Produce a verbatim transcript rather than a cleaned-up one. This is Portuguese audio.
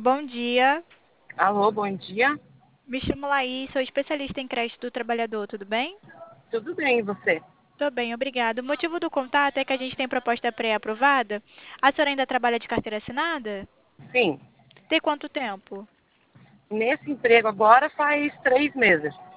Bom dia, Alô, bom dia. me chamo Laís, sou especialista em crédito do trabalhador, tudo bem? Tudo bem, e você? Tô bem, obrigada. O motivo do contato é que a gente tem proposta pré-aprovada. A senhora ainda trabalha de carteira assinada? Sim, Tem quanto tempo? nesse emprego agora faz três meses.